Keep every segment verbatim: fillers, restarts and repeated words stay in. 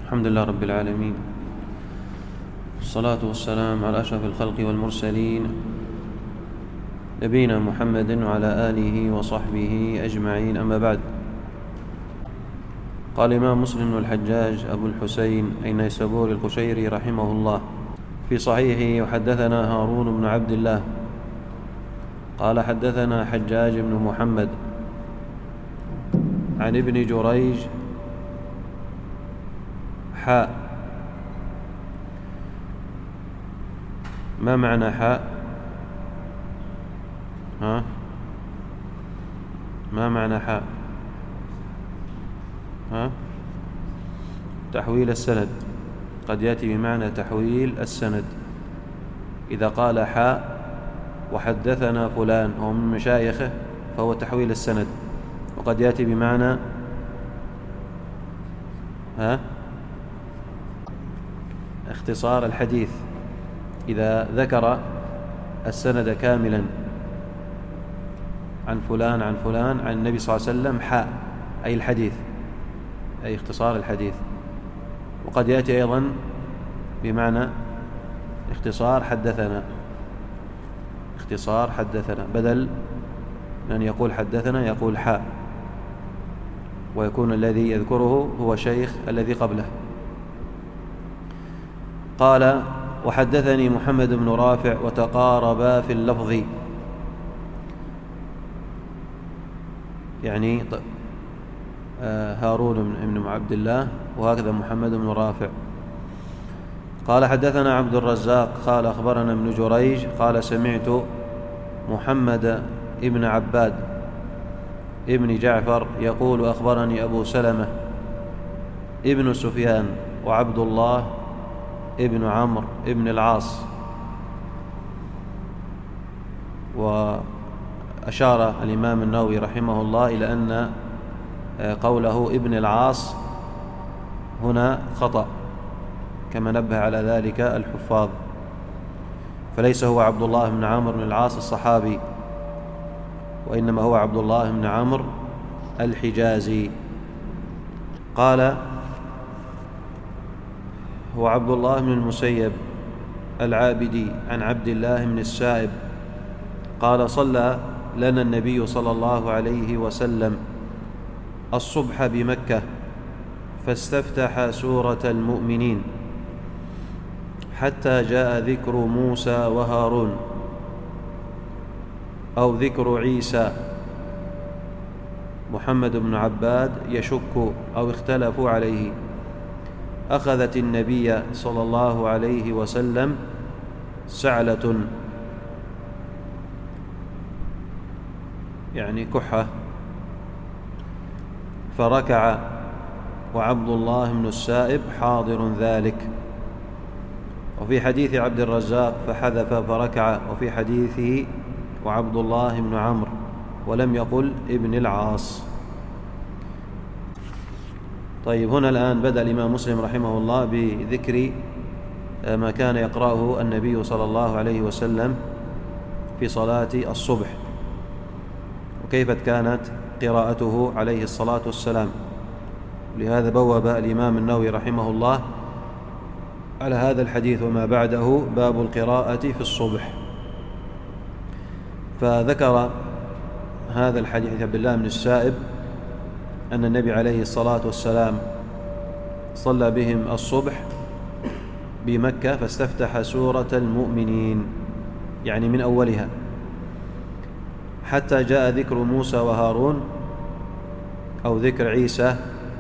الحمد لله رب العالمين، والصلاة والسلام على أشرف الخلق والمرسلين نبينا محمد وعلى آله وصحبه أجمعين، أما بعد. قال الإمام مسلم الحجاج أبو الحسين النيسابوري القشيري رحمه الله في صحيحه: وحدثنا هارون بن عبد الله قال حدثنا حجاج بن محمد عن ابن جريج حاء. ما معنى حاء؟ ها؟ ما معنى حاء؟ ها؟ تحويل السند، قد يأتي بمعنى تحويل السند. إذا قال حاء وحدثنا فلان وهو من مشايخه فهو تحويل السند، وقد يأتي بمعنى ها؟ اختصار الحديث. إذا ذكر السند كاملا عن فلان عن فلان عن النبي صلى الله عليه وسلم حاء، أي الحديث، أي اختصار الحديث. وقد يأتي أيضا بمعنى اختصار حدثنا، اختصار حدثنا، بدل أن يقول حدثنا يقول حاء، ويكون الذي يذكره هو شيخ الذي قبله. قال: وحدثني محمد بن رافع وتقاربا في اللفظ، يعني هارون بن عبد الله وهكذا محمد بن رافع. قال: حدثنا عبد الرزاق قال أخبرنا ابن جريج قال سمعت محمد ابن عباد ابن جعفر يقول أخبرني أبو سلمة ابن سفيان وعبد الله ابن عمرو ابن العاص. وأشار الإمام النووي رحمه الله إلى أن قوله ابن العاص هنا خطأ، كما نبه على ذلك الحفاظ، فليس هو عبد الله بن عمرو بن العاص الصحابي، وإنما هو عبد الله بن عمرو الحجازي. قال: هو عبد الله بن المسيب العابدي عن عبد الله بن السائب قال: صلى لنا النبي صلى الله عليه وسلم الصبح بمكة فاستفتح سورة المؤمنين حتى جاء ذكر موسى وهارون أو ذكر عيسى. محمد بن عباد يشك أو اختلفوا عليه. أخذت النبي صلى الله عليه وسلم سعلة، يعني كحة، فركع وعبد الله بن السائب حاضر ذلك. وفي حديث عبد الرزاق فحذف فركع، وفي حديثه وعبد الله بن عمرو، ولم يقل ابن العاص. طيب، هنا الآن بدأ الإمام مسلم رحمه الله بذكر ما كان يقرأه النبي صلى الله عليه وسلم في صلاة الصبح، وكيف كانت قراءته عليه الصلاة والسلام. لهذا بوب الإمام النووي رحمه الله على هذا الحديث وما بعده باب القراءة في الصبح. فذكر هذا الحديث عبد الله بن السائب أن النبي عليه الصلاة والسلام صلى بهم الصبح بمكة فاستفتح سورة المؤمنين، يعني من أولها، حتى جاء ذكر موسى وهارون أو ذكر عيسى،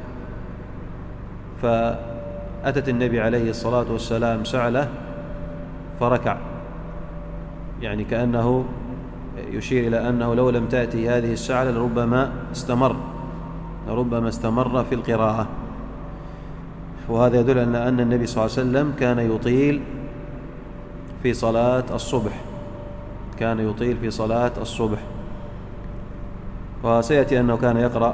فأتت النبي عليه الصلاة والسلام سعلة فركع، يعني كأنه يشير إلى أنه لو لم تأتي هذه السعلة لربما استمر لربما استمر في القراءة. وهذا يدل أن أن النبي صلى الله عليه وسلم كان يطيل في صلاة الصبح كان يطيل في صلاة الصبح وسيأتي أنه كان يقرأ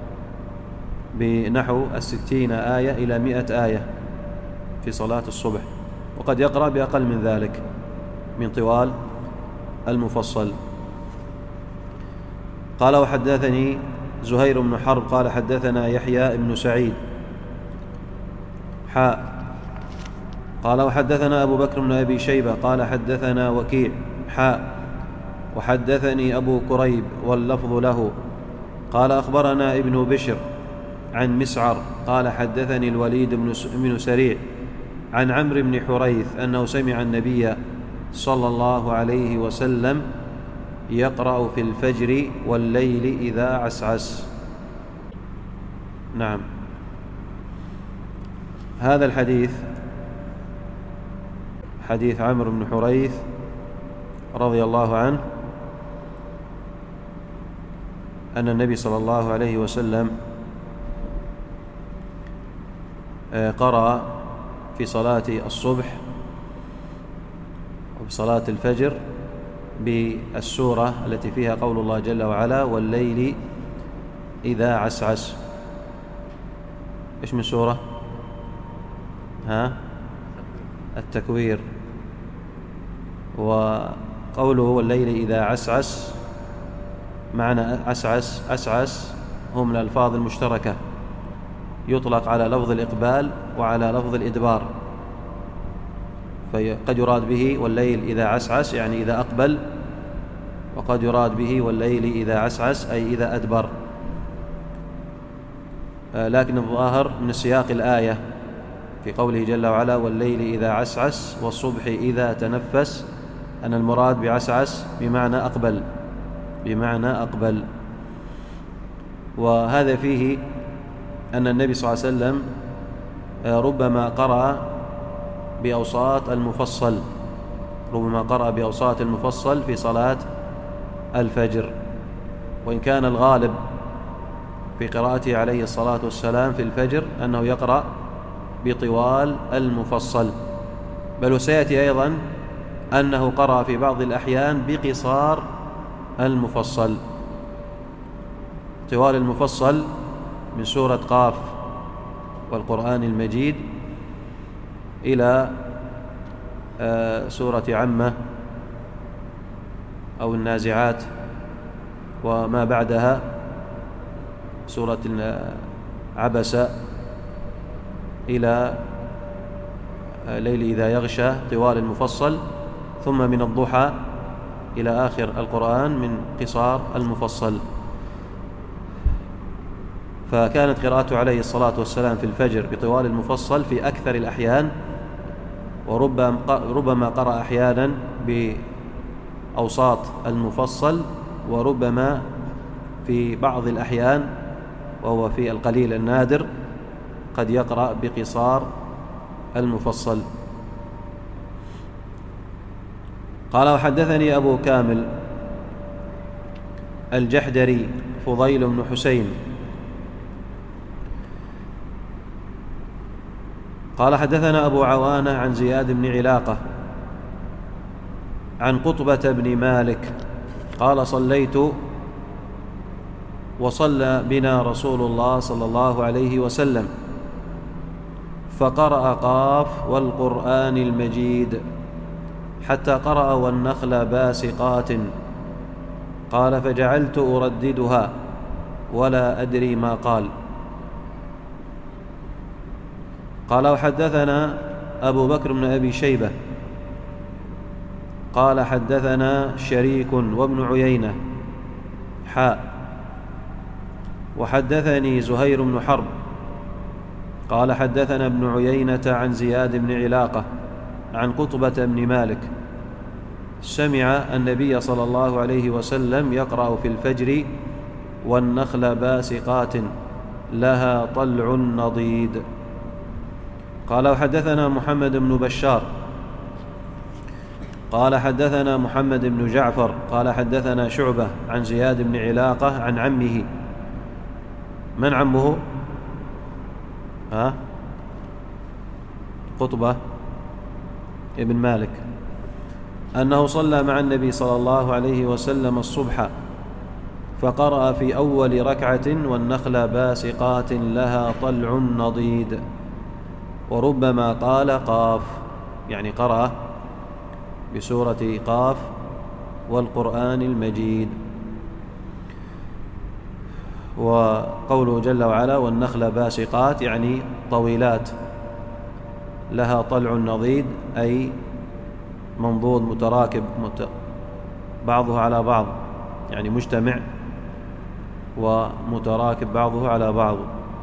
بنحو الستين آية إلى مئة آية في صلاة الصبح، وقد يقرأ بأقل من ذلك من طوال المفصل. قال: وحدثني زهير بن حرب قال حدثنا يحيى بن سعيد حاء. قال وحدثنا أبو بكر بن أبي شيبة قال حدثنا وكيع حاء وحدثني أبو كريب واللفظ له قال أخبرنا ابن بشر عن مسعر قال حدثني الوليد بن سريع عن عمرو بن حريث أنه سمع النبي صلى الله عليه وسلم يقرأ في الفجر والليل إذا عسعس. نعم. هذا الحديث حديث عمرو بن حريث رضي الله عنه أن النبي صلى الله عليه وسلم قرأ في صلاة الصبح وفي صلاة الفجر بالسورة التي فيها قول الله جل وعلا والليل إذا عسعس. إيش من سورة؟ ها؟ التكوير. وقوله والليل إذا عسعس معنى عسعس عسعس هم من الألفاظ المشتركة يطلق على لفظ الإقبال وعلى لفظ الإدبار، فقد يراد به والليل إذا عسعس يعني إذا أقبل، وقد يراد به والليل إذا عسعس أي إذا أدبر. لكن الظاهر من سياق الآية في قوله جل وعلا والليل إذا عسعس والصبح إذا تنفس أن المراد بعسعس بمعنى أقبل بمعنى أقبل. وهذا فيه أن النبي صلى الله عليه وسلم ربما قرأ بأوساط المفصل ربما قرأ بأوساط المفصل في صلاة الفجر، وإن كان الغالب في قراءته عليه الصلاة والسلام في الفجر أنه يقرأ بطوال المفصل، بل وسيأتي أيضا أنه قرأ في بعض الأحيان بقصار المفصل. طوال المفصل من سورة قاف والقرآن المجيد إلى سورة عمة أو النازعات وما بعدها سورة عبس إلى ليل إذا يغشى طوال المفصل، ثم من الضحى إلى آخر القرآن من قصار المفصل. فكانت قراءته عليه الصلاة والسلام في الفجر بطوال المفصل في أكثر الأحيان، وربما قرأ أحيانا بأوساط المفصل، وربما في بعض الأحيان وهو في القليل النادر قد يقرأ بقصار المفصل. قال وحدثني أبو كامل الجحدري فضيل بن حسين قال حدثنا أبو عوانة عن زياد بن علاقة عن قطبة بن مالك قال صليت وصلى بنا رسول الله صلى الله عليه وسلم فقرأ قاف والقرآن المجيد حتى قرأ والنخل باسقات قال فجعلت أرددها ولا أدري ما قال. قال وحدثنا أبو بكر بن أبي شيبة قال حدثنا شريك وابن عيينة حاء وحدثني زهير بن حرب قال حدثنا ابن عيينة عن زياد بن علاقة عن قطبة بن مالك سمع النبي صلى الله عليه وسلم يقرأ في الفجر والنخل باسقات لها طلع نضيد. قال وحدثنا محمد بن بشار قال حدثنا محمد بن جعفر قال حدثنا شعبة عن زياد بن علاقة عن عمه. من عمه؟ ها؟ قطبة ابن مالك أنه صلى مع النبي صلى الله عليه وسلم الصبح فقرأ في أول ركعة والنخل باسقات لها طلع نضيد، وربما قال قاف يعني قرأ بسورة قاف والقرآن المجيد. وقوله جل وعلا والنخل باسقات يعني طويلات لها طلع نضيد أي منضود متراكب مت... بعضه على بعض، يعني مجتمع ومتراكب بعضه على بعض.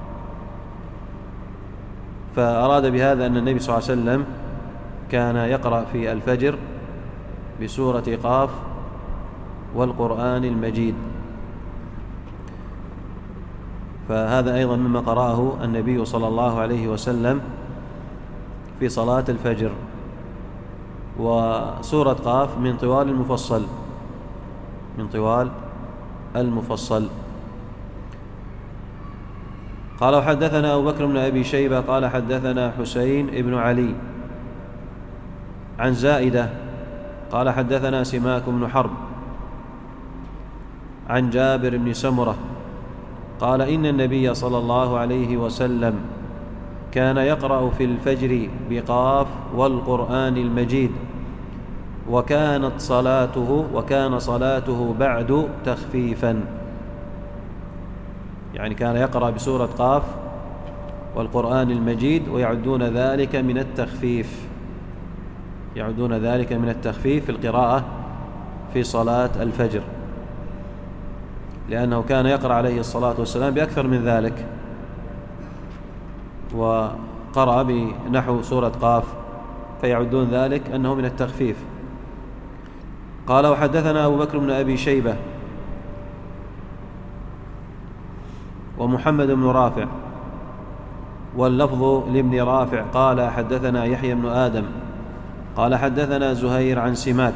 فأراد بهذا أن النبي صلى الله عليه وسلم كان يقرأ في الفجر بسورة قاف والقرآن المجيد، فهذا أيضا مما قرأه النبي صلى الله عليه وسلم في صلاة الفجر. وسورة قاف من طوال المفصل من طوال المفصل. قال وحدثنا أبو بكر بن أبي شيبة قال حدثنا حسين بن علي عن زائدة قال حدثنا سماك بن حرب عن جابر بن سمرة قال إن النبي صلى الله عليه وسلم كان يقرأ في الفجر بقاف والقرآن المجيد، وكانت صلاته وكان صلاته بعد تخفيفا، يعني كان يقرأ بسورة قاف والقرآن المجيد ويعدون ذلك من التخفيف يعدون ذلك من التخفيف في القراءة في صلاة الفجر، لأنه كان يقرأ عليه الصلاة والسلام بأكثر من ذلك، وقرأ بنحو سورة قاف، فيعدون ذلك أنه من التخفيف. قال وحدثنا أبو بكر بن أبي شيبة ومحمد بن رافع واللفظ لابن رافع قال حدثنا يحيى بن آدم قال حدثنا زهير عن سماك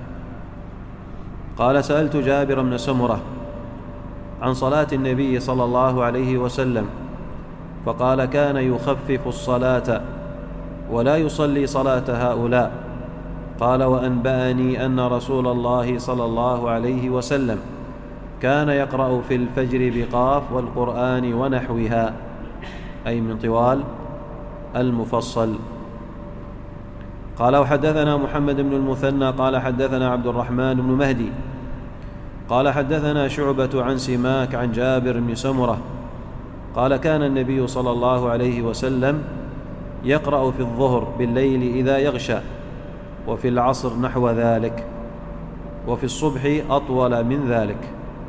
قال سألت جابر بن سمرة عن صلاة النبي صلى الله عليه وسلم فقال كان يخفف الصلاة ولا يصلي صلاة هؤلاء. قال وأنبأني أن رسول الله صلى الله عليه وسلم كان يقرأ في الفجر بقاف والقرآن ونحوها، أي من طوال المفصل. قال وحدثنا محمد بن المثنى قال حدثنا عبد الرحمن بن مهدي قال حدثنا شعبة عن سماك عن جابر بن سمرة قال كان النبي صلى الله عليه وسلم يقرأ في الظهر بالليل إذا يغشى، وفي العصر نحو ذلك، وفي الصبح أطول من ذلك.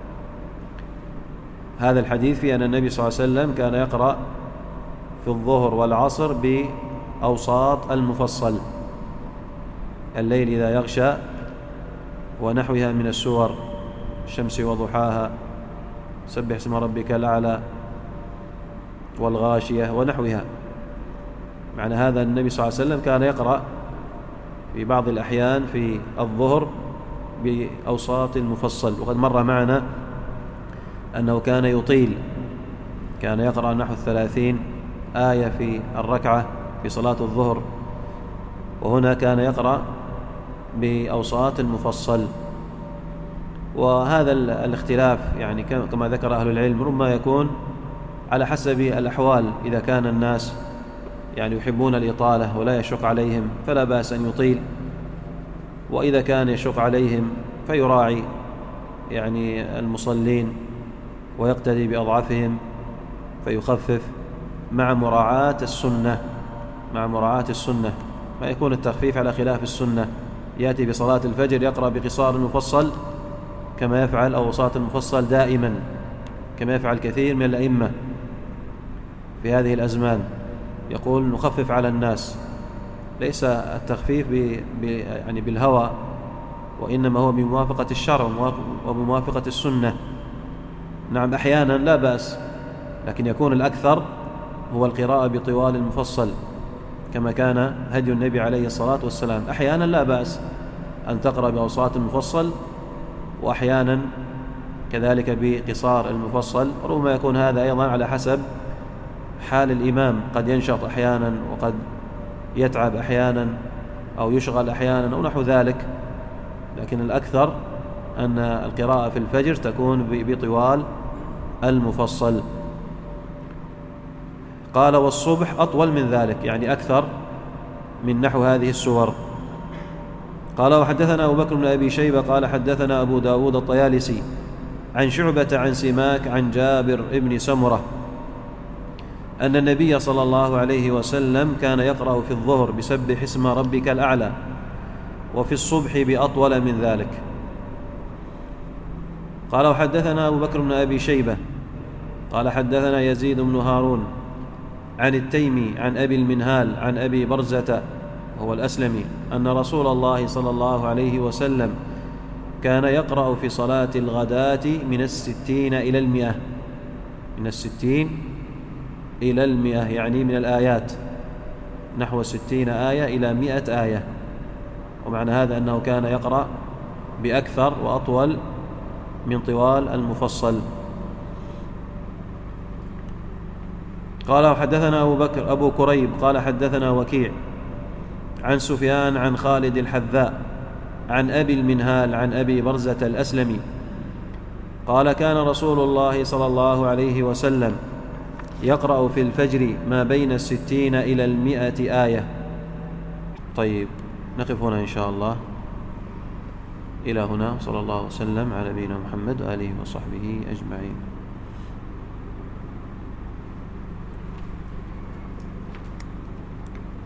هذا الحديث في أن النبي صلى الله عليه وسلم كان يقرأ في الظهر والعصر بأوساط المفصل، الليل إذا يغشى ونحوها من السور، الشمس وضحاها، سبح اسم ربك الأعلى، والغاشية ونحوها. معنى هذا النبي صلى الله عليه وسلم كان يقرأ في بعض الأحيان في الظهر بأوساط المفصل، وقد مر معنا أنه كان يطيل، كان يقرأ نحو الثلاثين آية في الركعة في صلاة الظهر، وهنا كان يقرأ بأوساط المفصل. وهذا الاختلاف يعني كما ذكر أهل العلم ربما يكون على حسب الأحوال، إذا كان الناس يعني يحبون الإطالة ولا يشق عليهم فلا بأس أن يطيل، وإذا كان يشق عليهم فيراعي يعني المصلين ويقتدي بأضعفهم فيخفف مع مراعاة السنة مع مراعاة السنة ما يكون التخفيف على خلاف السنة، يأتي بصلاة الفجر يقرأ بقصار المفصل كما يفعل أوساط المفصل دائما، كما يفعل كثير من الأئمة في هذه الأزمان، يقول نخفف على الناس. ليس التخفيف ب... ب... يعني بالهوى، وإنما هو بموافقة الشرع وبموافقة السنة. نعم أحيانا لا بأس، لكن يكون الأكثر هو القراءة بطوال المفصل كما كان هدي النبي عليه الصلاة والسلام. أحيانا لا بأس أن تقرأ بأوساط المفصل، وأحيانا كذلك بقصار المفصل، ربما يكون هذا أيضا على حسب حال الإمام، قد ينشط أحيانا وقد يتعب أحيانا أو يشغل أحيانا أو نحو ذلك، لكن الأكثر أن القراءة في الفجر تكون بطوال المفصل. قال والصبح أطول من ذلك، يعني أكثر من نحو هذه السور. قال وحدثنا أبو بكر بن أبي شيبة قال حدثنا أبو داود الطيالسي عن شعبة عن سماك عن جابر بن سمرة أن النبي صلى الله عليه وسلم كان يقرأ في الظهر بسبح اسم ربك الأعلى، وفي الصبح بأطول من ذلك. قال وحدثنا أبو بكر بن أبي شيبة قال حدثنا يزيد بن هارون عن التيمي عن أبي المنهال عن أبي برزة هو الأسلمي أن رسول الله صلى الله عليه وسلم كان يقرأ في صلاة الغداة من الستين إلى المئة، من الستين إلى المئة يعني من الآيات نحو ستين آية إلى مئة آية، ومعنى هذا أنه كان يقرأ بأكثر وأطول من طوال المفصل. قال وحدثنا أبو بكر أبو كريب قال حدثنا وكيع عن سفيان عن خالد الحذاء عن أبي المنهال عن أبي برزة الأسلمي قال كان رسول الله صلى الله عليه وسلم يقرأ في الفجر ما بين الستين إلى المئة آية. طيب نقف هنا إن شاء الله. إلى هنا، صلى الله وسلم على نبينا محمد وآله وصحبه أجمعين.